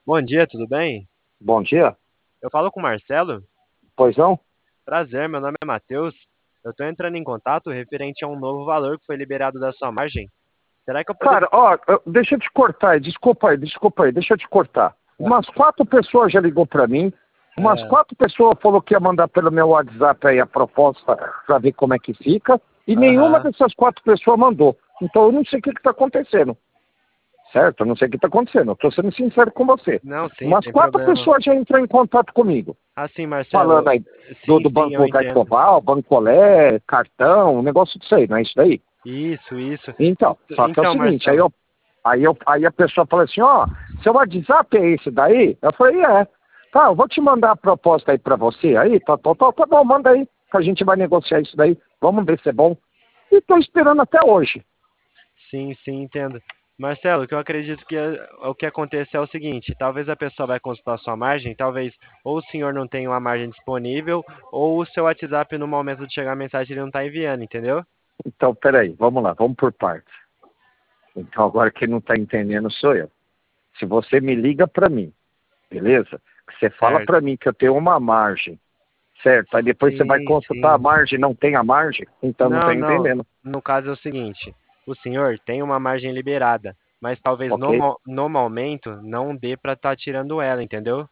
Bom dia, tudo bem? Bom dia. Eu falo com o Marcelo. Pois não? Prazer, meu nome é Matheus. Eu estou entrando em contato referente a um novo valor que foi liberado da sua margem. Será que eu poderia. Cara, ó, deixa eu te cortar aí, desculpa aí, deixa eu te cortar. Umas quatro pessoas já ligou pra mim, umas Ah, quatro pessoas falou que ia mandar pelo meu WhatsApp aí a proposta pra ver como é que fica, e nenhuma aham. dessas quatro pessoas mandou. Então eu não sei o que que tá acontecendo, certo? Eu não sei o que tá acontecendo, eu tô sendo sincero com você. Não, sim, Umas sem quatro problema. pessoas já entrou em contato comigo, Assim, Marcelo, falando aí do, sim, do sim, eu Banco entendo. Gaicoval, Bancolé, cartão, um negócio disso aí, não é isso daí? Isso. Então, só que é o Então, seguinte, Marcelo. aí a pessoa fala assim, ó, seu WhatsApp é esse daí? Eu falei, é. Tá, eu vou te mandar a proposta aí pra você aí, tá bom, manda aí, que a gente vai negociar isso daí, vamos ver se é bom. E tô esperando até hoje. Sim, sim, entendo. Marcelo, o que eu acredito que o que acontece é o seguinte: talvez a pessoa vai consultar a sua margem, talvez ou o senhor não tenha uma margem disponível, ou o seu WhatsApp no momento de chegar a mensagem ele não está enviando, entendeu? Então, peraí, vamos lá, vamos por partes. Então, agora quem não tá entendendo sou eu. Se você me liga pra mim, beleza? Que você fala Certo. pra mim que eu tenho uma margem, certo? Aí depois você vai Sim, consultar a sim. margem, não tem a margem, então não tá Não. entendendo, No caso é o seguinte: o senhor tem uma margem liberada, mas talvez ok? no momento não dê para estar tirando ela, entendeu?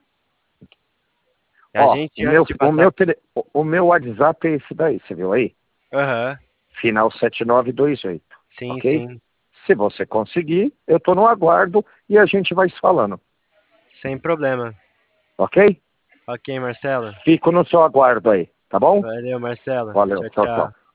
A Ó, gente, antes de passar. o meu WhatsApp é esse daí, você viu aí? Aham. Final 7928, Sim, ok? sim. Se você conseguir, eu tô no aguardo e a gente vai se falando, Sem problema. ok? Ok, Marcelo. Fico no seu aguardo aí, tá bom? Valeu, Marcelo. Valeu, Tchau, tchau, tchau. tchau.